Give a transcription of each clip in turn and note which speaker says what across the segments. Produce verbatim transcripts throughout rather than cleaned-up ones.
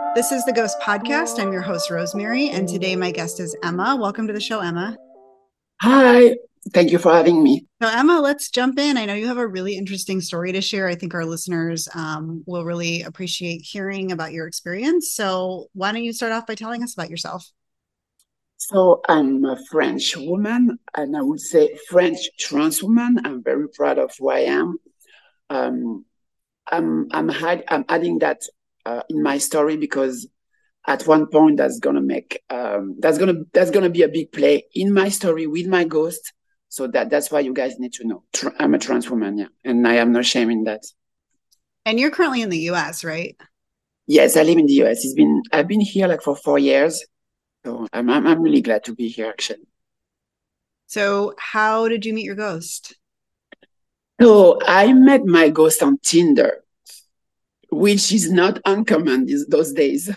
Speaker 1: This is the Ghost Podcast. I'm your host, Rosemary, and today my guest is Emma. Welcome to the show, Emma.
Speaker 2: Hi, thank you for having me.
Speaker 1: So, Emma, let's jump in. I know you have a really interesting story to share. I think our listeners um, will really appreciate hearing about your experience. So, why don't you start off by telling us about yourself?
Speaker 2: So, I'm a French woman, and I would say French trans woman. I'm very proud of who I am. Um, I'm I'm, hide, I'm adding that uh, in my story because at one point that's gonna make um, that's gonna that's gonna be a big play in my story with my ghost. So that that's why you guys need to know. Tr- I'm a trans woman, yeah, and I have no shame in that.
Speaker 1: And you're currently in the U S, right?
Speaker 2: Yes, I live in the U S. It's been I've been here like for four years, so I'm I'm, I'm really glad to be here actually.
Speaker 1: So, how did you meet your ghost?
Speaker 2: So I met my ghost on Tinder, which is not uncommon these those days.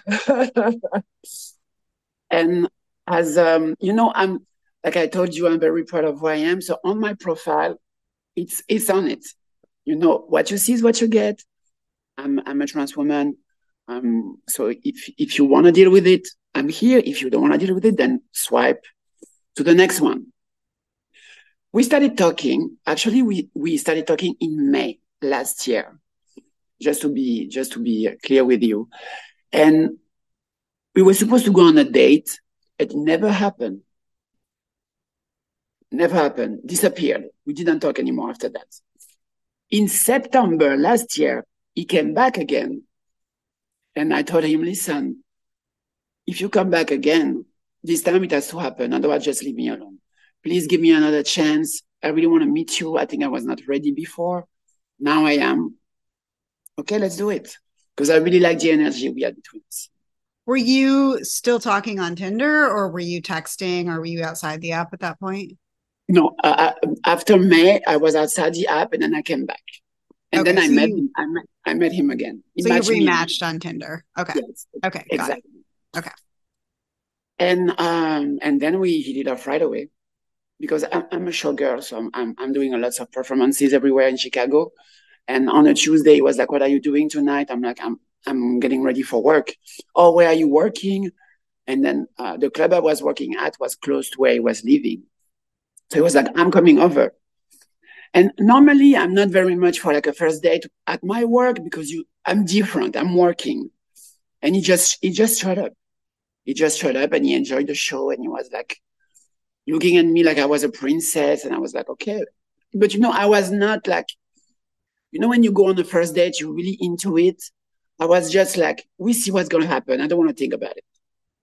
Speaker 2: And as um, you know, I'm like I told you, I'm very proud of who I am. So on my profile, it's it's on it. You know, what you see is what you get. I'm I'm a trans woman. Um, so if if you want to deal with it, I'm here. If you don't want to deal with it, then swipe to the next one. We started talking. Actually, we we started talking in May last year. Just to be just to be clear with you. And we were supposed to go on a date. It never happened. Never happened. Disappeared. We didn't talk anymore after that. In September last year, he came back again. And I told him, listen, if you come back again, this time it has to happen. Otherwise, just leave me alone. Please give me another chance. I really want to meet you. I think I was not ready before. Now I am. Okay, let's do it. Because I really like the energy we had between us.
Speaker 1: Were you still talking on Tinder, or were you texting, or were you outside the app at that point?
Speaker 2: No, uh, uh, after May, I was outside the app and then I came back. And
Speaker 1: Okay,
Speaker 2: then I
Speaker 1: so
Speaker 2: met
Speaker 1: you
Speaker 2: him. I met, I met him again. He
Speaker 1: so you
Speaker 2: matched me again.
Speaker 1: rematched on Tinder. Okay.
Speaker 2: Yes,
Speaker 1: Okay, got it.
Speaker 2: exactly.
Speaker 1: Okay.
Speaker 2: And um, and then we hit it off right away because I'm, I'm a show girl, so I'm, I'm I'm doing a lots of performances everywhere in Chicago. And on a Tuesday, he was like, "What are you doing tonight?" I'm like, "I'm I'm getting ready for work." Oh, where are you working? And then uh, the club I was working at was close to where he was living. So he was like, "I'm coming over." And normally I'm not very much for like a first date at my work because you I'm different. I'm working. And he just he just showed up. He just showed up and he enjoyed the show and he was like looking at me like I was a princess. And I was like, okay. But you know, I was not like, you know, when you go on the first date, you're really into it. I was just like, we see what's gonna happen. I don't want to think about it.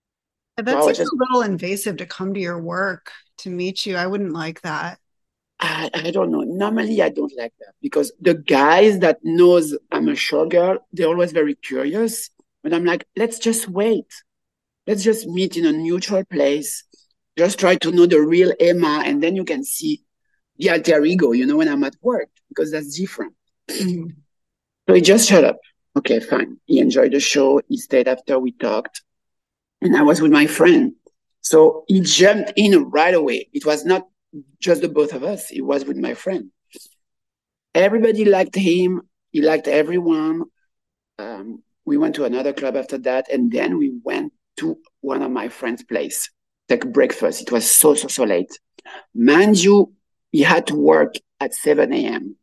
Speaker 2: So I
Speaker 1: That
Speaker 2: was
Speaker 1: seems
Speaker 2: just
Speaker 1: a little invasive to come to your work to meet you. I wouldn't like that.
Speaker 2: I, I don't know. Normally I don't like that because the guys that knows I'm a show girl, they're always very curious. But I'm like, let's just wait. Let's just meet in a neutral place. Just try to know the real Emma, and then you can see the alter ego, you know, when I'm at work, because that's different.
Speaker 1: Mhm.
Speaker 2: So he just shut up. Okay, fine. He enjoyed the show. He stayed after we talked, and I was with my friend. So he jumped in right away. It was not just the both of us, it was with my friend. Everybody liked him. He liked everyone. Um, we went to another club after that, and then we went to one of my friend's place, take breakfast. It was so so so late. Mind you, he had to work at seven a m.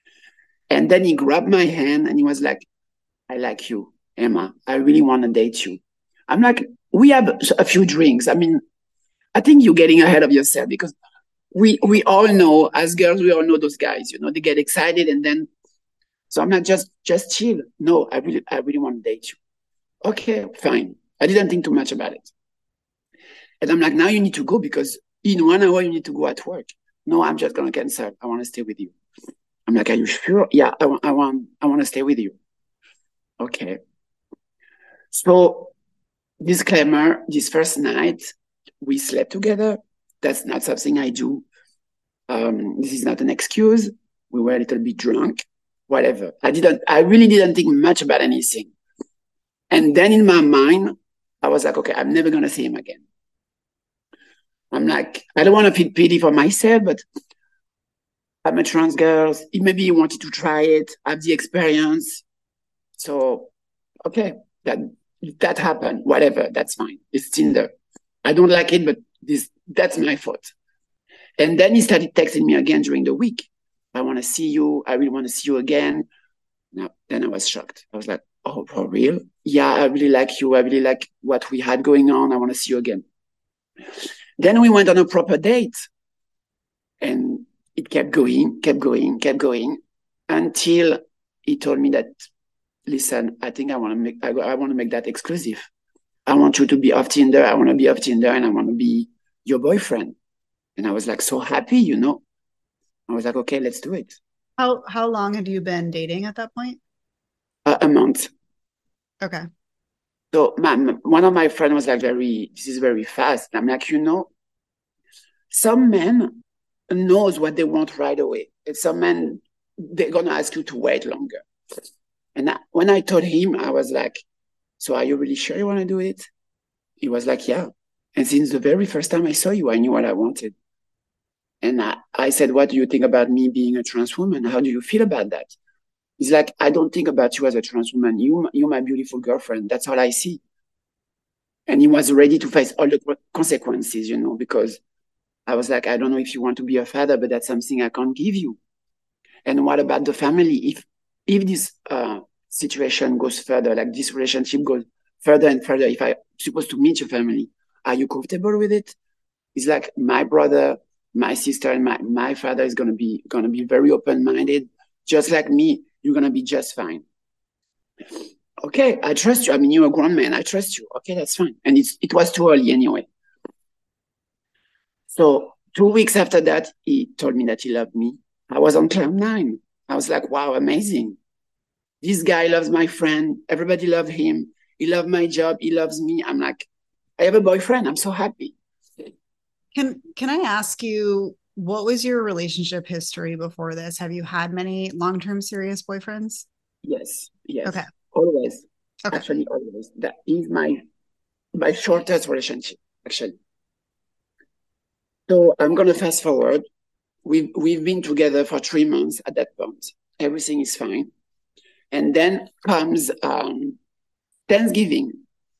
Speaker 2: And then he grabbed my hand and he was like, "I like you, Emma. I really want to date you." I'm like, "We have a few drinks." I mean, I think you're getting ahead of yourself because we we all know as girls, we all know those guys. You know, they get excited and then. So I'm like, just just chill. No, I really I really want to date you. Okay, fine. I didn't think too much about it. And I'm like, now you need to go because in one hour you need to go at work. No, I'm just gonna cancel. I want to stay with you. I'm like, are you sure? Yeah, I want, I want, I want to stay with you. Okay. So disclaimer: this first night we slept together. That's not something I do. Um, this is not an excuse. We were a little bit drunk. Whatever. I didn't. I really didn't think much about anything. And then in my mind, I was like, okay, I'm never gonna see him again. I'm like, I don't want to feel pity for myself, but I'm a trans girl. Maybe you wanted to try it, have the experience. So, okay, that that happened, whatever, that's fine. It's Tinder. I don't like it, but this that's my fault. And then he started texting me again during the week. I want to see you. I really want to see you again. Now, then I was shocked. I was like, oh, for real? Yeah, I really like you. I really like what we had going on. I want to see you again. Then we went on a proper date. And it kept going, kept going, kept going until he told me that, listen, I think I want to make, I, I want to make that exclusive. I want you to be off Tinder. I want to be off Tinder and I want to be your boyfriend. And I was like, so happy, you know, I was like, okay, let's do it.
Speaker 1: How, how long had you been dating at that point?
Speaker 2: Uh, a month.
Speaker 1: Okay.
Speaker 2: So my, one of my friends was like, very, this is very fast. And I'm like, you know, some men knows what they want right away. And some men, they're going to ask you to wait longer. And I, when I told him, I was like, so are you really sure you want to do it? He was like, yeah. And since the very first time I saw you, I knew what I wanted. And I, I said, what do you think about me being a trans woman? How do you feel about that? He's like, I don't think about you as a trans woman. You, you're my beautiful girlfriend. That's all I see. And he was ready to face all the consequences, you know, because I was like, I don't know if you want to be a father, but that's something I can't give you. And what about the family? If if this uh, situation goes further, like this relationship goes further and further, if I'm supposed to meet your family, are you comfortable with it? It's like my brother, my sister, and my, my father is gonna be gonna be very open-minded, just like me. You're gonna be just fine. Okay, I trust you. I mean, you're a grown man. I trust you. Okay, that's fine. And it's it was too early anyway. So two weeks after that, he told me that he loved me. I was on cloud nine. I was like, wow, amazing. This guy loves my friend. Everybody loved him. He loved my job. He loves me. I'm like, I have a boyfriend. I'm so happy.
Speaker 1: Can Can I ask you, what was your relationship history before this? Have you had many long-term serious boyfriends?
Speaker 2: Yes, yes.
Speaker 1: Okay.
Speaker 2: Always.
Speaker 1: Okay.
Speaker 2: Actually, always. That is my my shortest relationship, actually. So I'm gonna fast forward. We've we've been together for three months at that point. Everything is fine. And then comes um, Thanksgiving.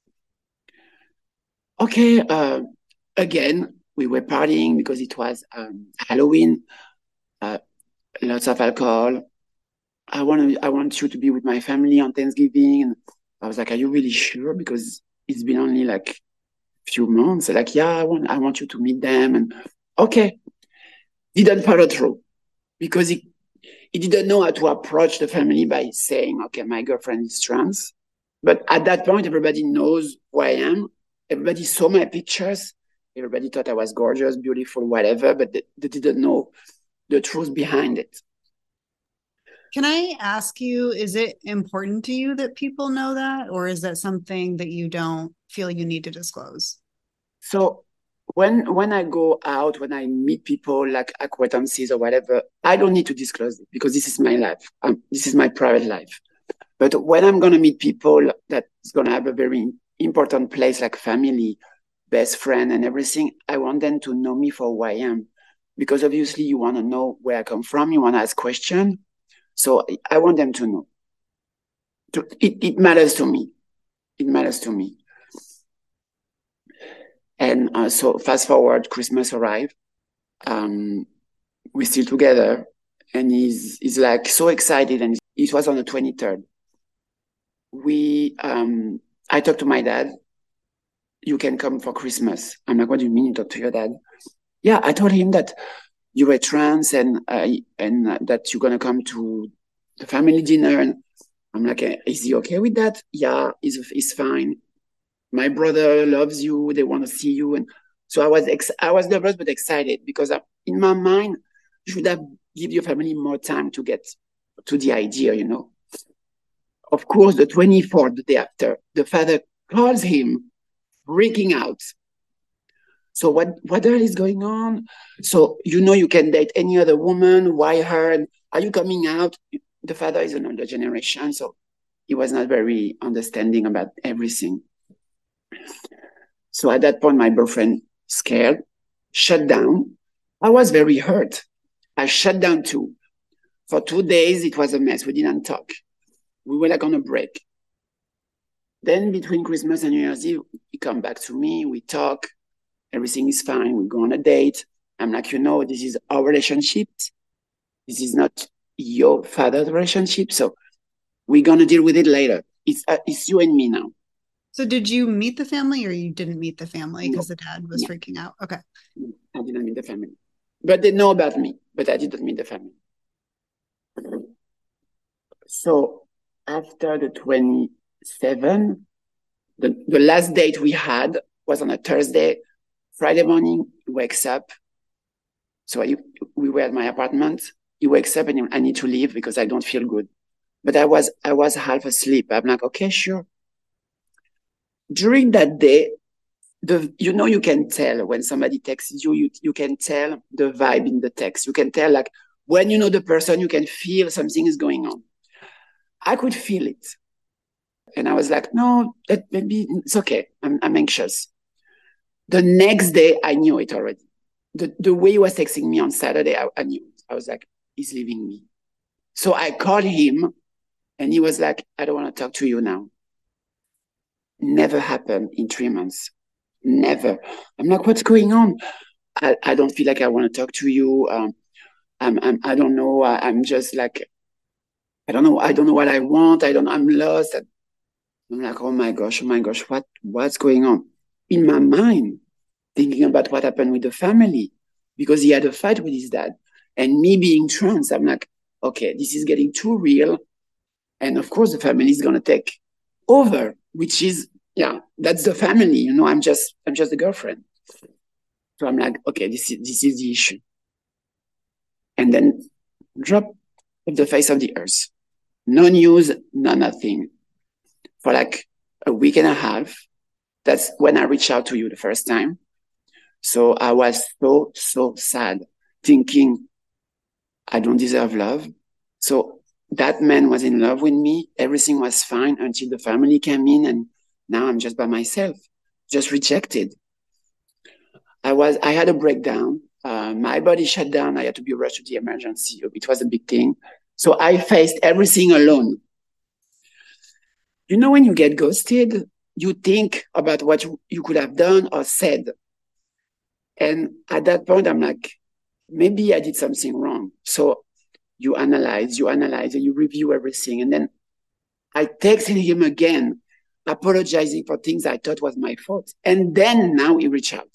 Speaker 2: Okay, uh, again, we were partying because it was um, Halloween. Uh, lots of alcohol. I want to. I want you to be with my family on Thanksgiving. And I was like, "Are you really sure?" Because it's been only like a few months. Like, yeah, I want. I want you to meet them. And okay, didn't follow through because he he didn't know how to approach the family by saying, "Okay, my girlfriend is trans." But at that point, everybody knows who I am. Everybody saw my pictures. Everybody thought I was gorgeous, beautiful, whatever, but they, they didn't know the truth behind it.
Speaker 1: Can I ask you, is it important to you that people know that, or is that something that you don't feel you need to disclose?
Speaker 2: So when when I go out, when I meet people like acquaintances or whatever, I don't need to disclose it because this is my life. Um, this is my private life. But when I'm going to meet people that's going to have a very important place like family, best friend and everything, I want them to know me for who I am. Because obviously you want to know where I come from. You want to ask questions. So I want them to know. It, it matters to me. It matters to me. And uh, so fast forward, Christmas arrived. Um, we're still together. And he's, he's like so excited. And it was on the twenty-third. We, um, I talked to my dad. You can come for Christmas. I'm like, what do you mean you talk to your dad? Yeah, I told him that you were trans and uh, and uh, that you're gonna come to the family dinner. And I'm like, is he okay with that? Yeah, he's he's fine. My brother loves you. They want to see you. And so I was ex- I was nervous but excited because I, in my mind, you should have give your family more time to get to the idea, you know. Of course, the twenty-fourth, the day after, the father calls him, freaking out. So what, what the hell is going on? So, you know, you can date any other woman. Why her? And are you coming out? The father is an older generation, so he was not very understanding about everything. So at that point, my boyfriend, scared, shut down. I was very hurt. I shut down too. For two days, it was a mess. We didn't talk. We were like on a break. Then between Christmas and New Year's Eve, he come back to me, we talk, everything is fine, we go on a date. I'm like, you know, this is our relationship. This is not your father's relationship. So we're going to deal with it later. It's, uh, it's you and me now.
Speaker 1: So did you meet the family or you didn't meet the family because
Speaker 2: No,
Speaker 1: the dad was
Speaker 2: no,
Speaker 1: freaking out? Okay.
Speaker 2: no, I didn't meet the family. But they know about me, but I didn't meet the family. So after the twenty-seventh, the, the last date we had was on a Thursday. Friday morning, he wakes up. So I, we were at my apartment. He wakes up and he, I need to leave because I don't feel good. But I was I was half asleep. I'm like, okay, sure. During that day, the you know you can tell when somebody texts you, you you can tell the vibe in the text. You can tell like when you know the person, you can feel something is going on. I could feel it. And I was like, no, that maybe it's okay. I'm I'm anxious. The next day I knew it already. The the way he was texting me on Saturday, I, I knew it. I was like, he's leaving me. So I called him and he was like, I don't want to talk to you now. Never happened in three months. Never. I'm like, what's going on? I, I don't feel like I want to talk to you. Um, I'm, I'm, I don't know. I, I'm just like, I don't know. I don't know what I want. I don't, I'm lost. I'm like, oh my gosh, oh my gosh, what, what's going on? In my mind, thinking about what happened with the family, because he had a fight with his dad. And me being trans, I'm like, okay, this is getting too real. And of course, the family is going to take over, which is, yeah, that's the family. You know, I'm just, I'm just a girlfriend. So I'm like, okay, this is, this is the issue. And then drop off the face of the earth. No news, no nothing. For like a week and a half, that's when I reached out to you the first time. So I was so, so sad, thinking I don't deserve love. So that man was in love with me. Everything was fine until the family came in, and now I'm just by myself, just rejected. I was, I had a breakdown. Uh, my body shut down. I had to be rushed to the emergency. It was a big thing. So I faced everything alone. You know, when you get ghosted, you think about what you, you could have done or said. And at that point, I'm like, maybe I did something wrong. So you analyze, you analyze, and you review everything. And then I texted him again, apologizing for things I thought was my fault. And then now he reached out.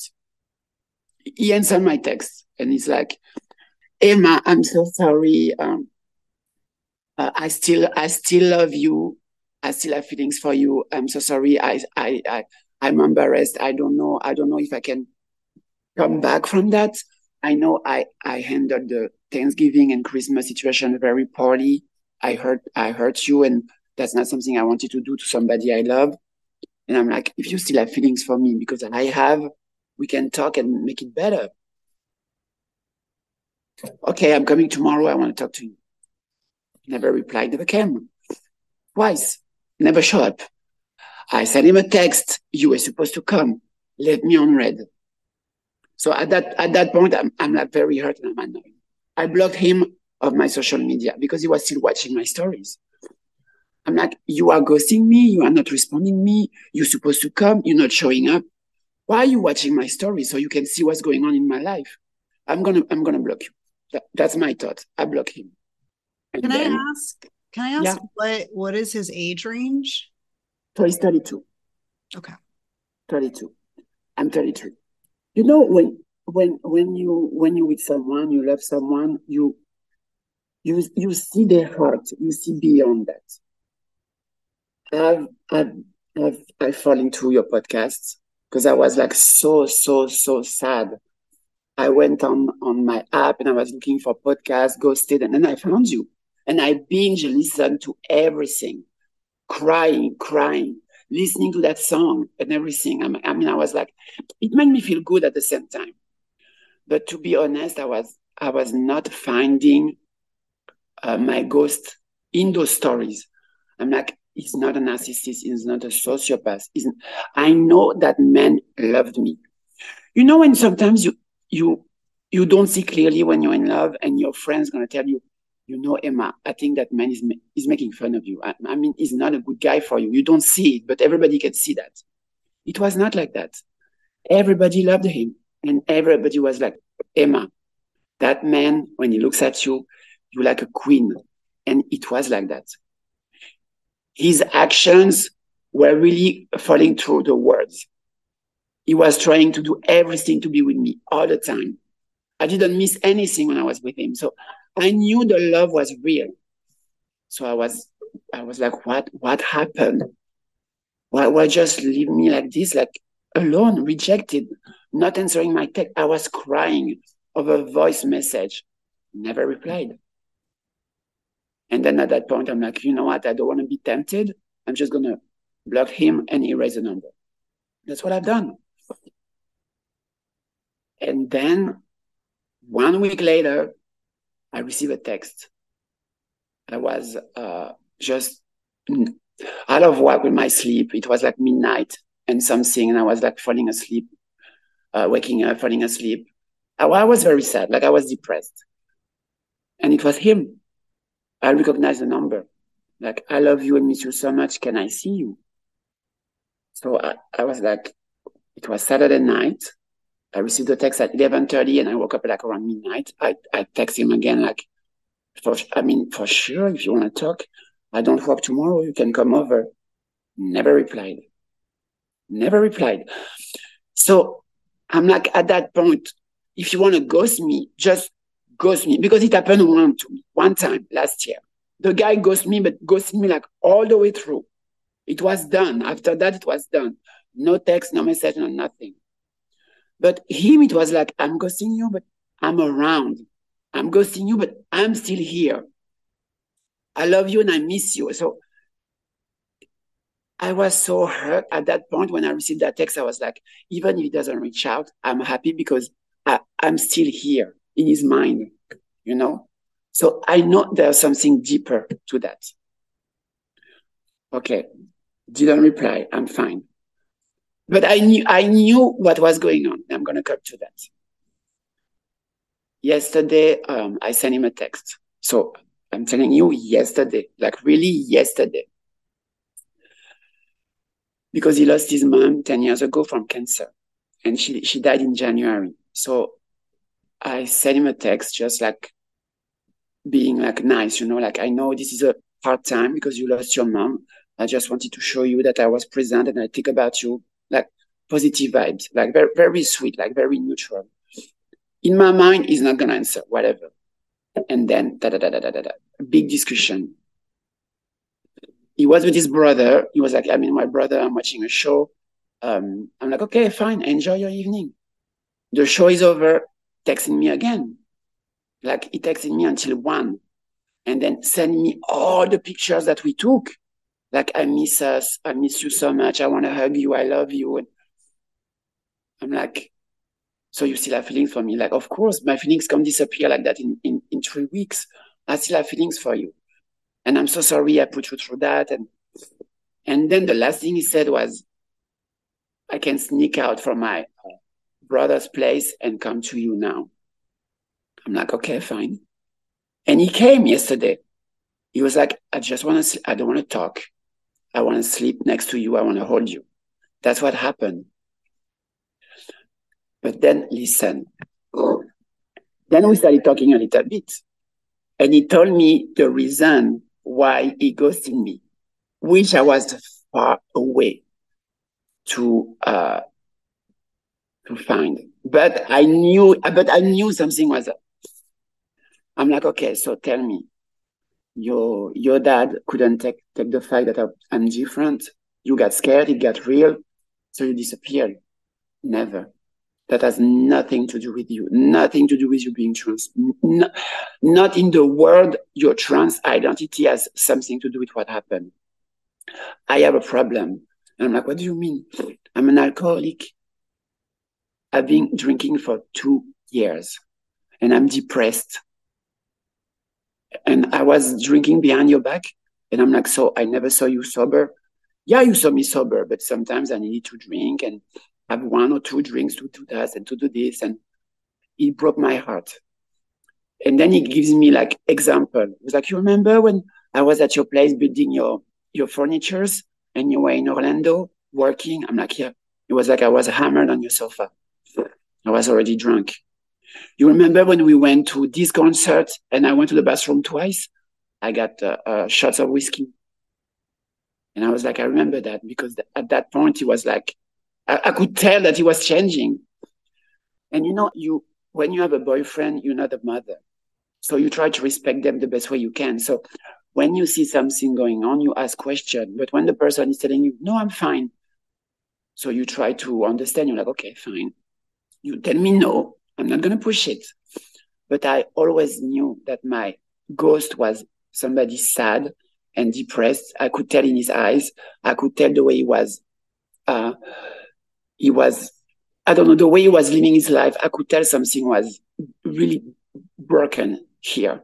Speaker 2: He answered my text and he's like, Emma, I'm so sorry. Um, uh, I still, I still love you. I still have feelings for you. I'm so sorry. I, I, I, I'm embarrassed. I don't know. I don't know if I can come back from that. I know I, I handled the Thanksgiving and Christmas situation very poorly. I hurt, I hurt you, and that's not something I wanted to do to somebody I love. And I'm like, if you still have feelings for me, because I have, we can talk and make it better. Okay, I'm coming tomorrow. I want to talk to you. Never replied, never came. Twice, never show up. I sent him a text. You were supposed to come. Left me on red. So at that at that point, I'm I'm like very hurt and I'm annoyed. I blocked him of my social media because he was still watching my stories. I'm like, you are ghosting me. You are not responding me. You're supposed to come. You're not showing up. Why are you watching my stories so you can see what's going on in my life? I'm gonna I'm gonna block you. That, that's my thought. I block him. And
Speaker 1: Can I
Speaker 2: then,
Speaker 1: ask, can I
Speaker 2: yeah,
Speaker 1: ask what what is his age range?
Speaker 2: so he's thirty-two.
Speaker 1: Okay.
Speaker 2: thirty-two. I'm thirty-three. You know, when when when you when you with someone, you love someone, you you you see their heart, you see beyond that. I've I've I've I fall into your podcasts because I was like so so so sad. I went on on my app and I was looking for podcasts, ghosted, and then I found you, and I binge listened to everything, crying, crying, listening to that song and everything. I mean, I mean, I was like, it made me feel good at the same time. But to be honest, I was I was not finding uh, my ghost in those stories. I'm like, he's not a narcissist. He's not a sociopath. He's, I know that man loved me. You know, when sometimes you you you don't see clearly when you're in love, and your friend's gonna tell you, you know, Emma, I think that man is, is making fun of you. I, I mean, he's not a good guy for you. You don't see it, but everybody can see that. It was not like that. Everybody loved him. And everybody was like, Emma, that man, when he looks at you, you're like a queen. And it was like that. His actions were really falling through the words. He was trying to do everything to be with me all the time. I didn't miss anything when I was with him. So I knew the love was real. So I was, I was like, what, what happened? Why, why just leave me like this, like alone, rejected, not answering my text? I was crying over a voice message, never replied. And then at that point, I'm like, you know what? I don't want to be tempted. I'm just going to block him and erase the number. That's what I've done. And then one week later, I received a text. I was uh, just out of whack with my sleep. It was like midnight and something, and I was like falling asleep, uh, waking up, falling asleep. I, I was very sad, like I was depressed. And it was him. I recognized the number. Like, I love you and miss you so much. Can I see you? So I, I was like, it was Saturday night. I received the text at eleven thirty and I woke up like around midnight. I, I text him again, like, for, I mean, for sure, if you want to talk, I don't work tomorrow. You can come over. Never replied. Never replied. So I'm like, at that point, if you want to ghost me, just ghost me. Because it happened one, to me, one time last year. The guy ghosted me, but ghosted me like all the way through. It was done. After that, it was done. No text, no message, no nothing. But him, it was like, I'm ghosting you, but I'm around. I'm ghosting you, but I'm still here. I love you and I miss you. So I was so hurt at that point when I received that text. I was like, even if he doesn't reach out, I'm happy because I, I'm still here in his mind, you know? So I know there's something deeper to that. Okay, didn't reply. I'm fine. But I knew I knew what was going on. I'm going to come to that. Yesterday, um, I sent him a text. So I'm telling you, yesterday, like really yesterday. Because he lost his mom ten years ago from cancer. And she, she died in January. So I sent him a text just like being like nice, you know, like I know this is a hard time because you lost your mom. I just wanted to show you that I was present and I think about you, like positive vibes, like very, very sweet, like very neutral. In my mind, he's not going to answer, whatever. And then, da, da, da, da, da, da, big discussion. He was with his brother. He was like, I mean, my brother, I'm watching a show. Um, I'm like, okay, fine. Enjoy your evening. The show is over. Texting me again. Like he texted me until one. And then send me all the pictures that we took. Like, I miss us. I miss you so much. I want to hug you. I love you. And I'm like, so you still have feelings for me? Like, of course, my feelings can't disappear like that in, in, in three weeks. I still have feelings for you. And I'm so sorry I put you through that. And, and then the last thing he said was, I can sneak out from my brother's place and come to you now. I'm like, okay, fine. And he came yesterday. He was like, I just want to, I don't want to talk. I want to sleep next to you. I want to hold you. That's what happened. But then listen. Then we started talking a little bit. And he told me the reason why he ghosted me, which I was far away to uh, to find. But I knew, but I knew something was up. I'm like, okay, so tell me, your your dad couldn't take take the fact that I'm different. You got scared, it got real, so you disappeared. Never. That has nothing to do with you. Nothing to do with you being trans. No, not in the world, your trans identity has something to do with what happened. I have a problem. And I'm like, what do you mean? I'm an alcoholic. I've been drinking for two years and I'm depressed. And I was drinking behind your back. And I'm like, so I never saw you sober. Yeah, you saw me sober, but sometimes I needed to drink and have one or two drinks to do that and to do this. And it broke my heart. And then he gives me like example. He was like, you remember when I was at your place building your, your furnitures and you were in Orlando working? I'm like, yeah. It was like I was hammered on your sofa. I was already drunk. You remember when we went to this concert and I went to the bathroom twice? I got uh, uh, shots of whiskey. And I was like, I remember that because th- at that point he was like, I-, I could tell that he was changing. And you know, you when you have a boyfriend, you're not a mother. So you try to respect them the best way you can. So when you see something going on, you ask questions. But when the person is telling you, no, I'm fine. So you try to understand. You're like, okay, fine. You tell me no, I'm not going to push it. But I always knew that my ghost was somebody sad and depressed. I could tell in his eyes. I could tell the way he was. Uh, he was, I don't know, the way he was living his life. I could tell something was really broken here.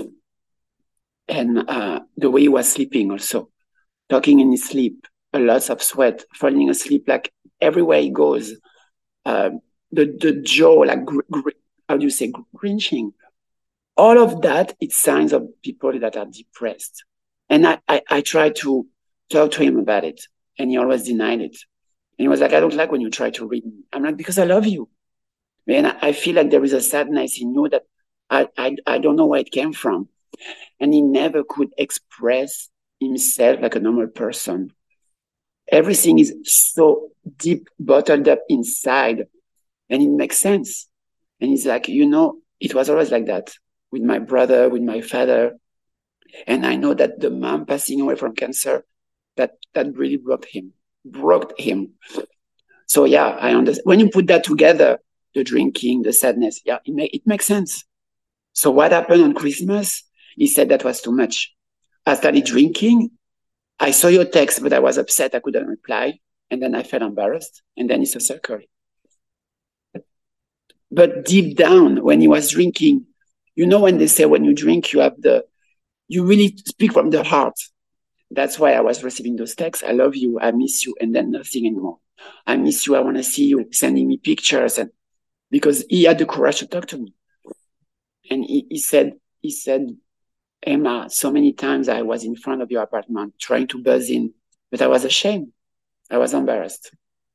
Speaker 2: And uh, the way he was sleeping also, talking in his sleep, a lot of sweat, falling asleep, like everywhere he goes, uh, the, the jaw, like, gr- gr- how do you say, grinching. All of that, it's signs of people that are depressed. And I, I, I tried to talk to him about it, and he always denied it. And he was like, I don't like when you try to read me. I'm like, because I love you. And I, I feel like there is a sadness in you that I, I, I don't know where it came from. And he never could express himself like a normal person. Everything is so deep, bottled up inside, and it makes sense. And he's like, you know, it was always like that with my brother, with my father. And I know that the mom passing away from cancer, that that really broke him, broke him. So yeah, I understand. When you put that together, the drinking, the sadness, yeah, it, make, it makes sense. So what happened on Christmas? He said that was too much. I started drinking. I saw your text, but I was upset. I couldn't reply. And then I felt embarrassed. And then it's a circle. But deep down, when he was drinking, you know, when they say when you drink, you have the, you really speak from the heart. That's why I was receiving those texts. I love you. I miss you. And then nothing anymore. I miss you. I want to see you, sending me pictures. And because he had the courage to talk to me. And he, he said, he said, Emma, so many times I was in front of your apartment trying to buzz in, but I was ashamed. I was embarrassed.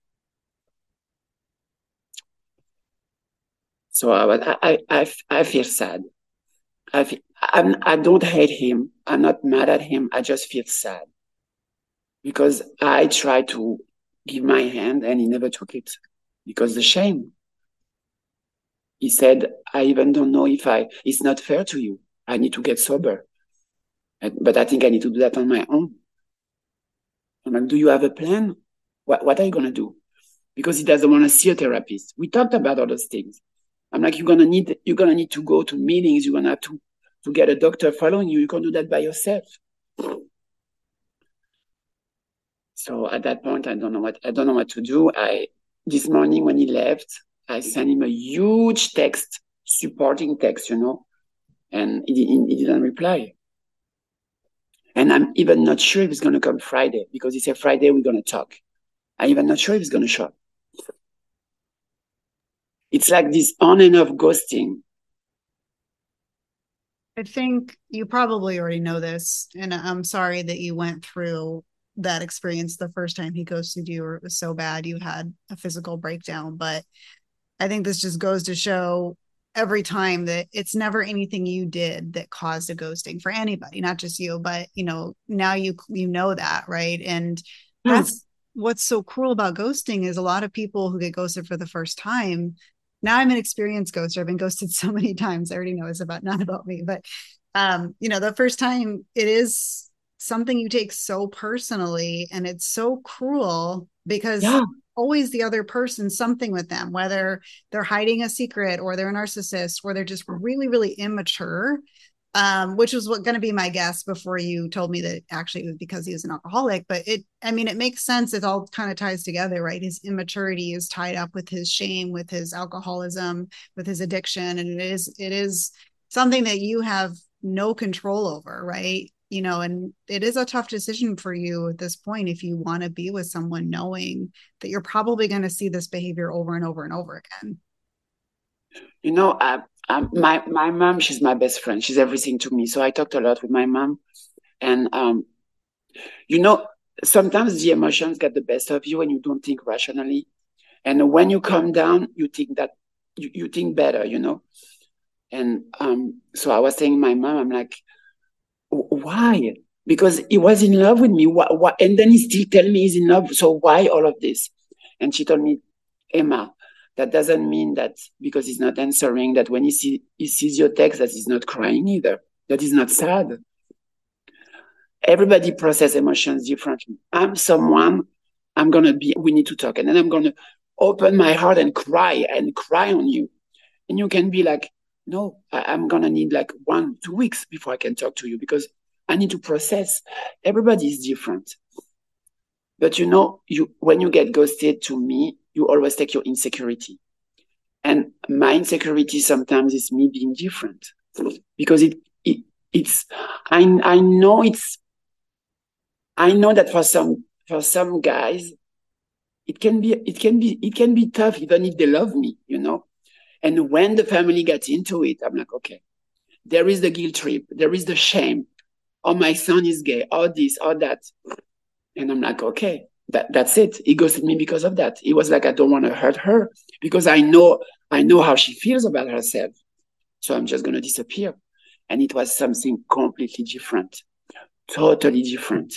Speaker 2: So I was, I, I, I feel sad. I, feel, I'm, I don't hate him. I'm not mad at him. I just feel sad because I tried to give my hand and he never took it because the shame. He said, I even don't know if I, it's not fair to you. I need to get sober. But I think I need to do that on my own. I'm like, do you have a plan? What, what are you going to do? Because he doesn't want to see a therapist. We talked about all those things. I'm like, you're gonna need you're gonna need to go to meetings. You're gonna have to to get a doctor following you. You can't do that by yourself. So at that point, I don't know what I don't know what to do. I this morning when he left, I sent him a huge text, supporting text, you know, and he, he, he didn't reply. And I'm even not sure if he's gonna come Friday because he said Friday we're gonna talk. I'm even not sure if he's gonna show up. It's like this on and off ghosting.
Speaker 1: I think you probably already know this, and I'm sorry that you went through that experience the first time he ghosted you, or it was so bad you had a physical breakdown. But I think this just goes to show every time that it's never anything you did that caused a ghosting for anybody, not just you, but you know, now you you know that, right? And
Speaker 2: Hmm.
Speaker 1: that's what's so cruel about ghosting is a lot of people who get ghosted for the first time. Now I'm an experienced ghoster. I've been ghosted so many times. I already know it's about not about me, but um, you know, the first time it is something you take so personally and it's so cruel because
Speaker 2: Yeah,
Speaker 1: always the other person something with them, whether they're hiding a secret or they're a narcissist or they're just really, really immature, um, which was what going to be my guess before you told me that actually it was because he was an alcoholic. But it, I mean, it makes sense. It all kind of ties together, right? His immaturity is tied up with his shame, with his alcoholism, with his addiction. And it is, it is something that you have no control over, right? You know, and it is a tough decision for you at this point if you want to be with someone knowing that you're probably going to see this behavior over and over and over again.
Speaker 2: you know, I Um, my my mom, she's my best friend. She's everything to me. So I talked a lot with my mom, and um, you know, sometimes the emotions get the best of you, and you don't think rationally. And when you calm down, you think that you, you think better, you know. And um, so I was saying, my mom, I'm like, why? Because he was in love with me. Why, why? And then he still tell me he's in love. So why all of this? And she told me, Emma, that doesn't mean that because he's not answering, that when he, see, he sees your text, that he's not crying either, that he's not sad. Everybody process emotions differently. I'm someone, I'm going to be, we need to talk. And then I'm going to open my heart and cry and cry on you. And you can be like, no, I, I'm going to need like one, two weeks before I can talk to you because I need to process. Everybody is different. But you know, you when you get ghosted, to me, you always take your insecurity. And my insecurity sometimes is me being different. Because it, it it's I I know it's I know that for some for some guys it can be it can be it can be tough even if they love me, you know. And when the family gets into it, I'm like, okay, there is the guilt trip, there is the shame. Oh, my son is gay, all this, all that. And I'm like, okay, that, that's it. He ghosted me because of that. He was like, I don't want to hurt her because I know I know how she feels about herself. So I'm just gonna disappear. And it was something completely different, totally different.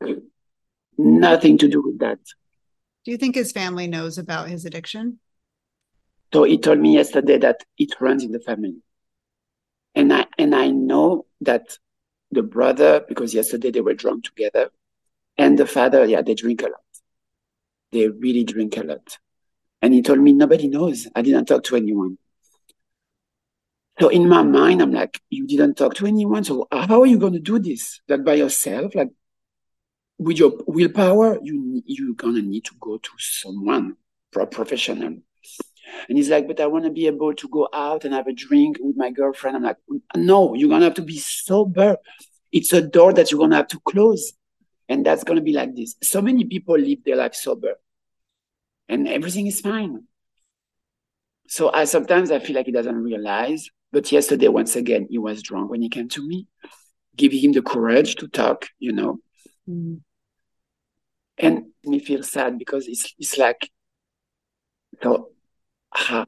Speaker 2: Nothing to do with that.
Speaker 1: Do you think his family knows about his addiction?
Speaker 2: So he told me yesterday that it runs in the family. And I and I know that the brother, because yesterday they were drunk together, and the father, yeah, they drink a lot. They really drink a lot. And he told me nobody knows. I didn't talk to anyone. So in my mind, I'm like, you didn't talk to anyone. So how are you going to do this? Like by yourself? Like with your willpower, you you're gonna need to go to someone, pro professional. And he's like, but I want to be able to go out and have a drink with my girlfriend. I'm like, no, you're gonna have to be sober. It's a door that you're gonna have to close, and that's gonna be like this. So many people live their life sober, and everything is fine. So I sometimes I feel like he doesn't realize. But yesterday, once again, he was drunk when he came to me, giving him the courage to talk, you know. Mm. And me feel sad because it's it's like so uh,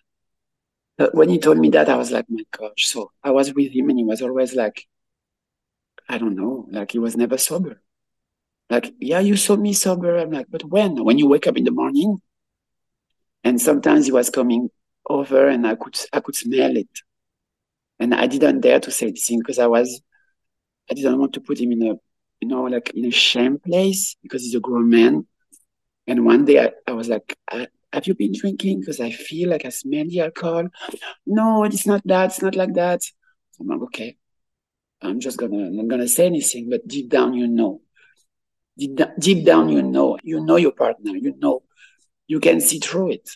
Speaker 2: when he told me that I was like, my gosh. So I was with him and he was always like, I don't know, like he was never sober. Like, yeah, you saw me sober. I'm like, but when? When you wake up in the morning? And sometimes he was coming over and I could I could smell it. And I didn't dare to say anything because I was I didn't want to put him in a you know, like in a shame place because he's a grown man. And one day I, I was like, I, have you been drinking? Because I feel like I smell the alcohol. No, it's not that. It's not like that. So I'm like, okay, I'm just gonna, I'm not gonna say anything, but deep down, you know, deep, deep down, you know, you know your partner, you know, you can see through it.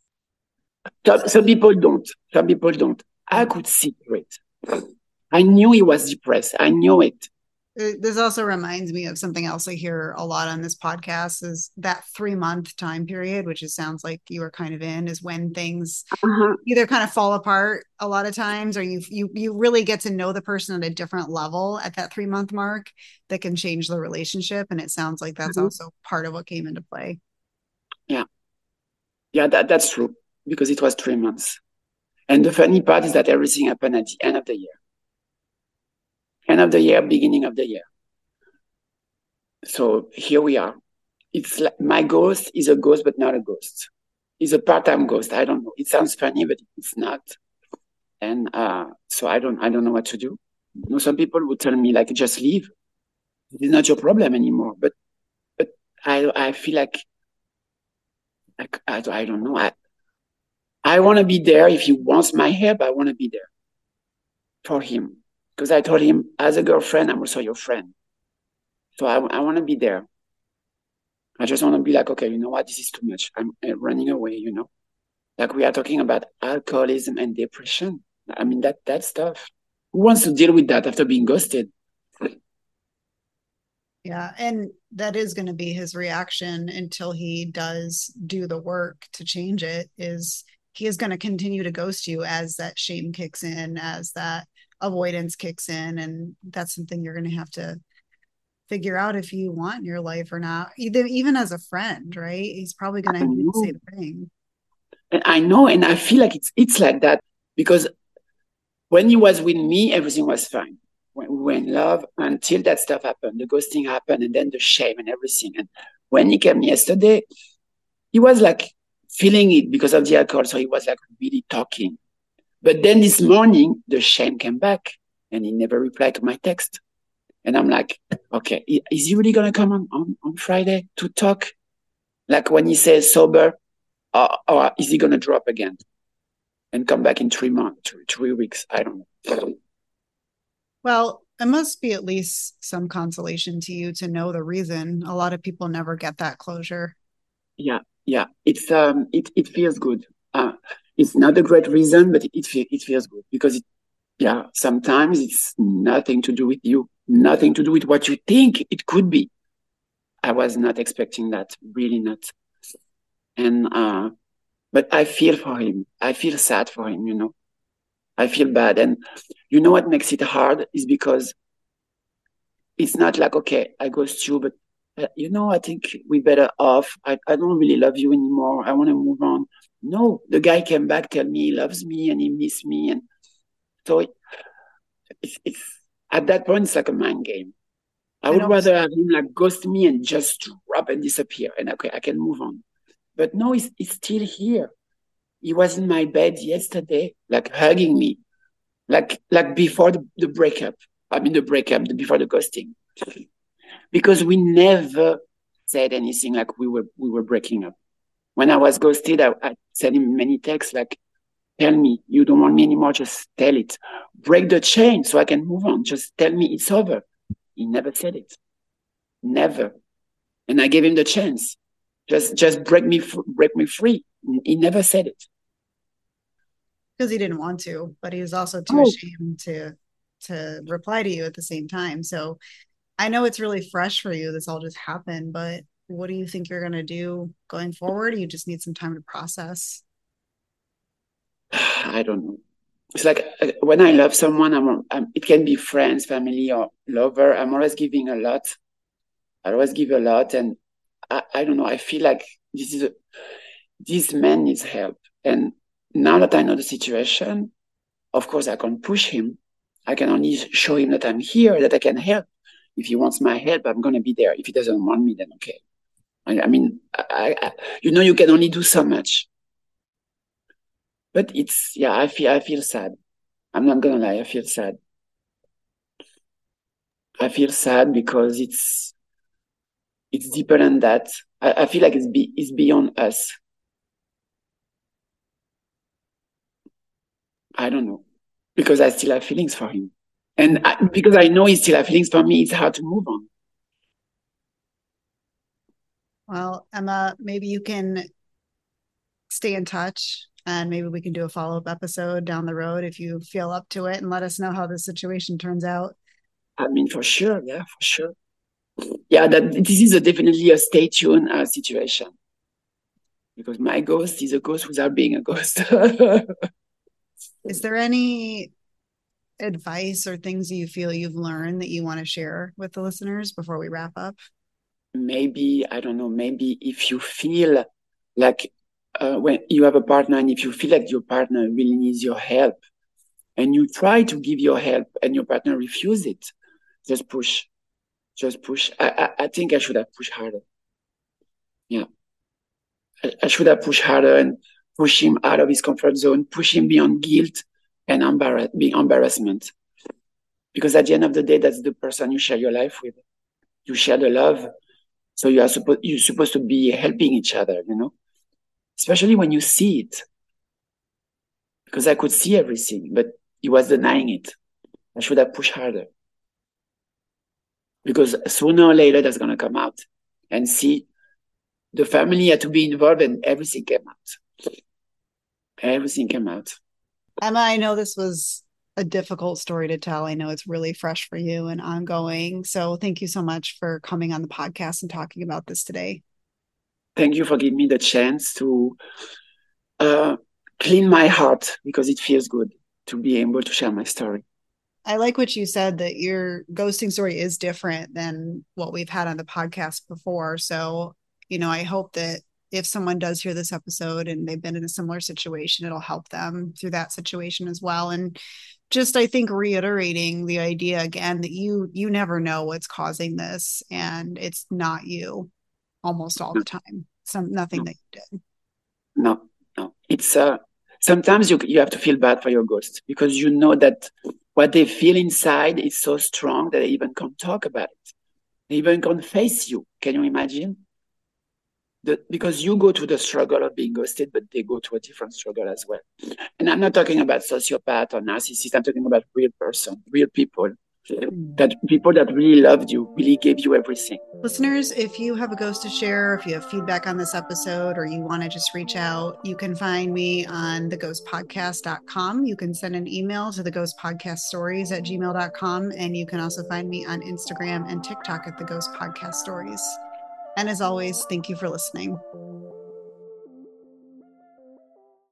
Speaker 2: Some, some people don't. Some people don't. I could see through it. I knew he was depressed. I knew it.
Speaker 1: This also reminds me of something else I hear a lot on this podcast is that three month time period, which it sounds like you were kind of in, is when things uh-huh. either kind of fall apart a lot of times, or you you you really get to know the person at a different level at that three month mark that can change the relationship. And it sounds like that's mm-hmm. also part of what came into play.
Speaker 2: Yeah. Yeah, that, that's true because it was three months. And the funny part is that everything happened at the end of the year. End of the year, beginning of the year. So here we are. It's like my ghost is a ghost, but not a ghost. It's a part-time ghost. I don't know. It sounds funny, but it's not. And uh, so I don't, I don't know what to do. You know, some people would tell me like, just leave. It's not your problem anymore. But, but I, I feel like, like I, I don't know. I, I want to be there. If he wants my help, I want to be there for him. Because I told him, as a girlfriend, I'm also your friend. So I, I want to be there. I just want to be like, okay, you know what? This is too much. I'm running away, you know? Like we are talking about alcoholism and depression. I mean, that, that stuff. Who wants to deal with that after being ghosted?
Speaker 1: Yeah. And that is going to be his reaction until he does do the work to change it, is he is going to continue to ghost you as that shame kicks in, as that avoidance kicks in. And that's something you're going to have to figure out if you want in your life or not, either, even as a friend, right? He's probably going to do the same thing.
Speaker 2: And I know, and I feel like it's it's like that because when he was with me, everything was fine. When we were in love, until that stuff happened, the ghosting happened, and then the shame and everything. And when he came yesterday, he was like feeling it because of the alcohol, so he was like really talking. But then this morning, the shame came back, and he never replied to my text. And I'm like, okay, is he really gonna come on on, on Friday to talk? Like when he says sober, or, or is he gonna drop again and come back in three months, three, three weeks? I don't know.
Speaker 1: Well, it must be at least some consolation to you to know the reason. A lot of people never get that closure.
Speaker 2: Yeah, yeah, it's um, it it feels good. Uh, it's not a great reason, but it it, it feels good because it, yeah, sometimes it's nothing to do with you, nothing to do with what you think it could be. I was not expecting that, really not. And uh, but I feel for him. I feel sad for him. You know, I feel bad, and you know what makes it hard is because it's not like, okay, I ghost you, but uh, you know, I think we better off. I, I don't really love you anymore. I want to move on. No, the guy came back, tell me he loves me and he miss me, and so it, it's, it's at that point it's like a mind game. I would rather have him like ghost me and just drop and disappear, and okay, I can move on. But no, he's, he's still here. He was in my bed yesterday, like hugging me, like like before the, the breakup. I mean the breakup, the, before the ghosting, because we never said anything like we were we were breaking up. When I was ghosted, I, I sent him many texts like, "Tell me you don't want me anymore. Just tell it. Break the chain so I can move on. Just tell me it's over." He never said it, never. And I gave him the chance. Just just break me break me free. He never said it.
Speaker 1: Because he didn't want to, but he was also too oh. ashamed to to reply to you at the same time. So I know it's really fresh for you. This all just happened, but what do you think you're going to do going forward? You just need some time to process.
Speaker 2: I don't know. It's like when I love someone, I'm, I'm, it can be friends, family, or lover. I'm always giving a lot. I always give a lot. And I, I don't know. I feel like this is a, this man needs help. And now that I know the situation, of course, I can't push him. I can only show him that I'm here, that I can help. If he wants my help, I'm going to be there. If he doesn't want me, then okay. I, I mean, I, I, you know, you can only do so much. But it's, yeah, I feel, I feel sad. I'm not going to lie. I feel sad. I feel sad because it's, it's deeper than that. I, I feel like it's, be, it's beyond us. I don't know. Because I still have feelings for him. And I, because I know he still has feelings for me, it's hard to move on.
Speaker 1: Well, Emma, maybe you can stay in touch and maybe we can do a follow-up episode down the road if you feel up to it and let us know how the situation turns out.
Speaker 2: I mean, for sure. Yeah, for sure. Yeah, that this is a, definitely a stay tuned uh, situation. Because my ghost is a ghost without being a ghost.
Speaker 1: Is there any advice or things you feel you've learned that you want to share with the listeners before we wrap up?
Speaker 2: Maybe, I don't know, maybe if you feel like uh, when you have a partner and if you feel like your partner really needs your help and you try to give your help and your partner refuses it, just push. Just push. I, I, I think I should have pushed harder. Yeah. I, I should have pushed harder and push him out of his comfort zone, push him beyond guilt and embarrass, being embarrassment. Because at the end of the day, that's the person you share your life with. You share the love. So you are supposed you're supposed to be helping each other, you know, especially when you see it. Because I could see everything, but he was denying it. I should have pushed harder. Because sooner or later, that's going to come out. And see, the family had to be involved and everything came out. Everything came out.
Speaker 1: Emma, I know this was a difficult story to tell. I know it's really fresh for you and ongoing. So thank you so much for coming on the podcast and talking about this today.
Speaker 2: Thank you for giving me the chance to uh, clean my heart because it feels good to be able to share my story.
Speaker 1: I like what you said, that your ghosting story is different than what we've had on the podcast before. So, you know, I hope that if someone does hear this episode and they've been in a similar situation, it'll help them through that situation as well. And just, I think, reiterating the idea again that you you never know what's causing this, and it's not you almost all
Speaker 2: No,
Speaker 1: the time. Some nothing
Speaker 2: no,
Speaker 1: that you did.
Speaker 2: no, no. It's uh, sometimes you you have to feel bad for your ghost because you know that what they feel inside is so strong that they even can't talk about it. They even can't face you. Can you imagine? The, because you go through the struggle of being ghosted, but they go through a different struggle as well. And I'm not talking about sociopath or narcissist. I'm talking about real person, real people, that people that really loved you, really gave you everything.
Speaker 1: Listeners, if you have a ghost to share, if you have feedback on this episode, or you want to just reach out, you can find me on the ghost podcast dot com. You can send an email to the ghost podcast stories at gmail dot com. And you can also find me on Instagram and TikTok at the ghost podcast stories. And as always, thank you for listening.